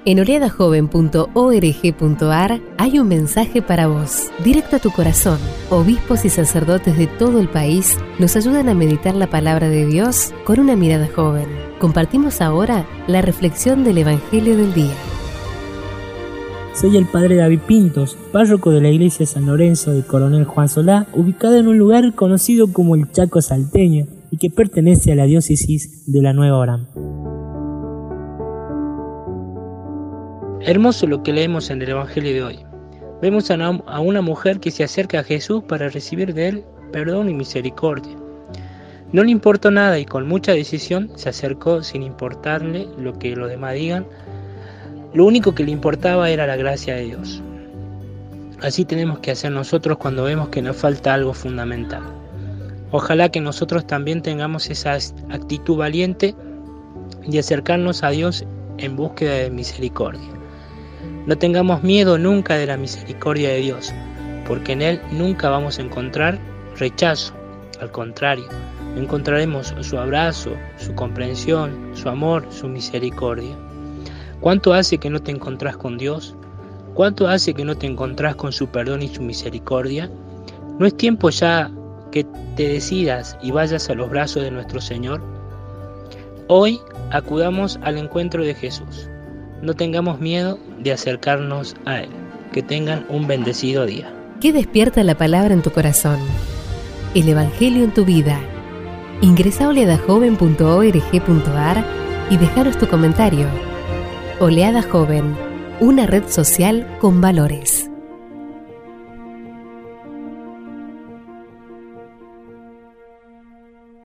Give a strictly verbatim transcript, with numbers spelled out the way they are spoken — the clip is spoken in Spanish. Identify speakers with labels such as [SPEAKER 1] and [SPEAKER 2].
[SPEAKER 1] En oleada joven punto org punto ar hay un mensaje para vos, directo a tu corazón. Obispos y sacerdotes de todo el país nos ayudan a meditar la palabra de Dios con una mirada joven. Compartimos ahora la reflexión del Evangelio del Día.
[SPEAKER 2] Soy el padre David Pintos, párroco de la iglesia San Lorenzo de Coronel Juan Solá, ubicado en un lugar conocido como el Chaco Salteño y que pertenece a la diócesis de la Nueva Orán.
[SPEAKER 3] Hermoso lo que leemos en el Evangelio de hoy. Vemos a una mujer que se acerca a Jesús para recibir de él perdón y misericordia. No le importó nada y con mucha decisión se acercó sin importarle lo que los demás digan. Lo único que le importaba era la gracia de Dios. Así tenemos que hacer nosotros cuando vemos que nos falta algo fundamental. Ojalá que nosotros también tengamos esa actitud valiente de acercarnos a Dios en búsqueda de misericordia. No tengamos miedo nunca de la misericordia de Dios, porque en Él nunca vamos a encontrar rechazo. Al contrario, encontraremos su abrazo, su comprensión, su amor, su misericordia. ¿Cuánto hace que no te encontrás con Dios? ¿Cuánto hace que no te encontrás con su perdón y su misericordia? ¿No es tiempo ya que te decidas y vayas a los brazos de nuestro Señor? Hoy acudamos al encuentro de Jesús. No tengamos miedo de acercarnos a Él. Que tengan un bendecido día.
[SPEAKER 1] ¿Qué despierta la palabra en tu corazón? El Evangelio en tu vida. Ingresa a oleada joven punto org punto ar y dejaros tu comentario. Oleada Joven, una red social con valores.